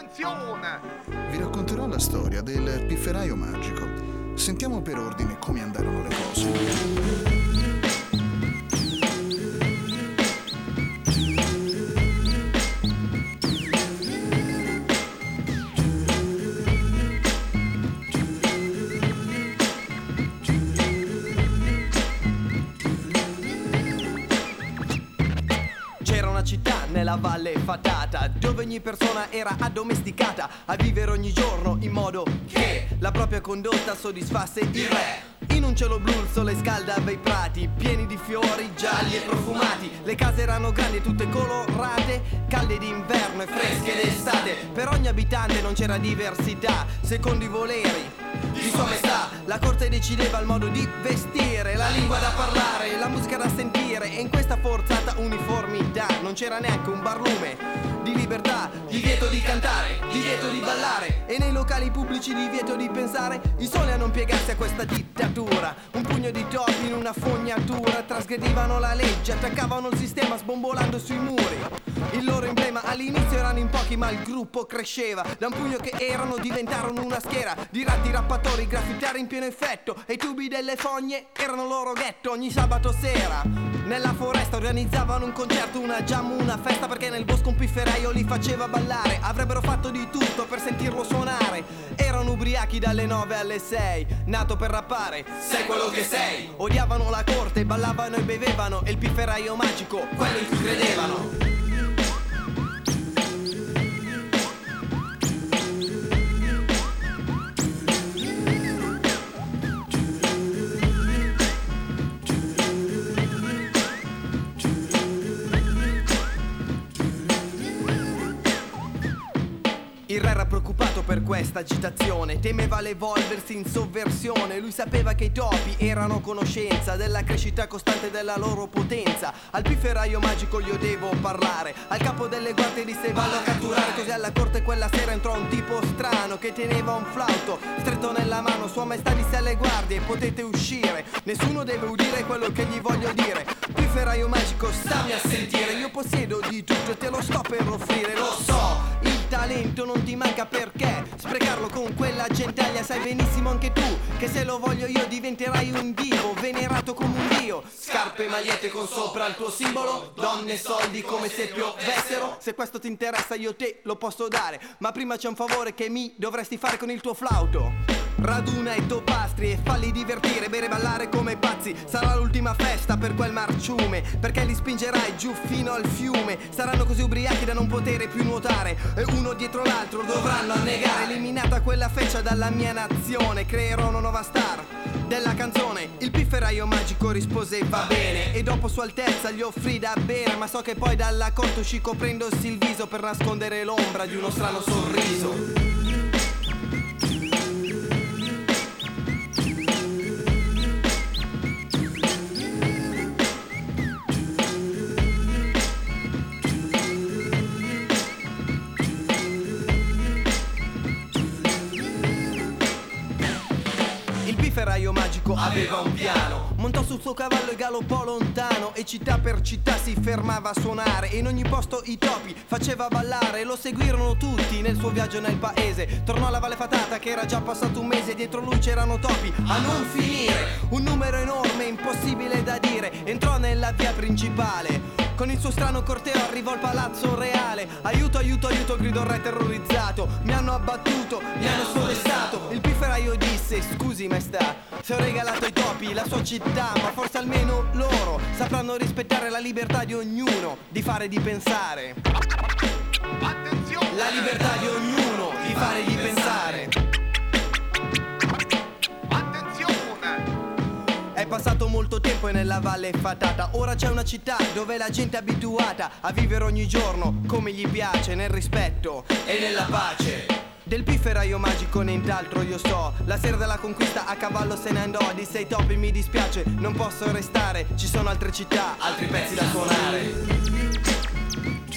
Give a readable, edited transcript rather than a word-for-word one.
Attenzione! Vi racconterò la storia del pifferaio magico. Sentiamo per ordine come andarono le cose. Città nella valle fatata, dove ogni persona era addomesticata a vivere ogni giorno in modo che la propria condotta soddisfasse il re. In un cielo blu il sole scaldava i prati, pieni di fiori gialli e profumati. Le case erano grandi e tutte colorate, calde d'inverno e fresche d'estate. Per ogni abitante non c'era diversità, secondo i voleri di sua maestà. La corte decideva il modo di vestire, la lingua da parlare, la musica da sentire. E in questa forzata uniformità non c'era neanche un barlume di libertà, divieto di cantare, divieto di ballare. E nei locali pubblici divieto di pensare. I soli a non piegarsi a questa dittatura, un pugno di topi in una fognatura. Trasgredivano la legge, attaccavano il sistema sbombolando sui muri. Il loro emblema all'inizio erano in pochi, ma il gruppo cresceva. Da un pugno che erano diventarono una schiera di ratti, rappatori, graffitari in pieno effetto. E i tubi delle fogne erano loro ghetto. Ogni sabato sera nella foresta organizzavano un concerto, una jam, una festa, perché nel bosco un pifferaio li faceva ballare. Avrebbero fatto di tutto per sentirlo suonare. Erano ubriachi dalle 9 alle 6, nato per rappare, sei quello che sei. Odiavano la corte, ballavano e bevevano, e il pifferaio magico, quello in cui credevano. Il re era preoccupato per questa agitazione, temeva l'evolversi in sovversione. Lui sapeva che i topi erano a conoscenza della crescita costante della loro potenza. Al pifferaio magico io devo parlare, al capo delle guardie disse vallo a catturare. Così alla corte quella sera entrò un tipo strano che teneva un flauto stretto nella mano. Sua maestà disse alle guardie potete uscire, nessuno deve udire quello che gli voglio dire. Pifferaio magico stammi a sentire, io possiedo di tutto e te lo sto per offrire. Lo so, il talento non ti manca, perché sprecarlo con quella gentaglia? Sai benissimo anche tu che se lo voglio io diventerai un divo, venerato come un dio. Scarpe e magliette con sopra il tuo simbolo, donne e soldi come se piovessero. Se questo ti interessa io te lo posso dare, ma prima c'è un favore che mi dovresti fare con il tuo flauto. Raduna i topastri e falli divertire, bere e ballare come pazzi. Sarà l'ultima festa per quel marciume, perché li spingerai giù fino al fiume. Saranno così ubriachi da non poter più nuotare, e uno dietro l'altro dovranno annegare. Eliminata quella feccia dalla mia nazione, creerò una nuova star della canzone. Il pifferaio magico rispose va bene, e dopo Sua Altezza gli offrì da bere. Ma so che poi dalla corte uscì coprendosi il viso per nascondere l'ombra di uno strano sorriso. Il pifferaio magico aveva un piano, montò sul suo cavallo e galoppò lontano, e città per città si fermava a suonare, e in ogni posto i topi faceva ballare. Lo seguirono tutti nel suo viaggio nel paese. Tornò alla Valle Fatata che era già passato un mese, dietro lui c'erano topi a non finire, un numero enorme impossibile da dire. Entrò nella via principale, con il suo strano corteo arrivò al palazzo reale. Aiuto, aiuto, aiuto, gridò il re terrorizzato. Mi hanno abbattuto, mi hanno sforestato. Il pifferaio disse scusi maestà, se ho regalato ai topi la sua città, ma forse almeno loro sapranno rispettare la libertà di ognuno di fare e di pensare. Attenzione! La libertà di ognuno di fare e di pensare. È passato molto tempo nella Valle Fatata, ora c'è una città dove la gente è abituata a vivere ogni giorno come gli piace, nel rispetto e nella pace. Del pifferaio magico nient'altro io so, la sera della conquista a cavallo se ne andò. Disse ai topi mi dispiace, non posso restare, ci sono altre città, altri pezzi da suonare.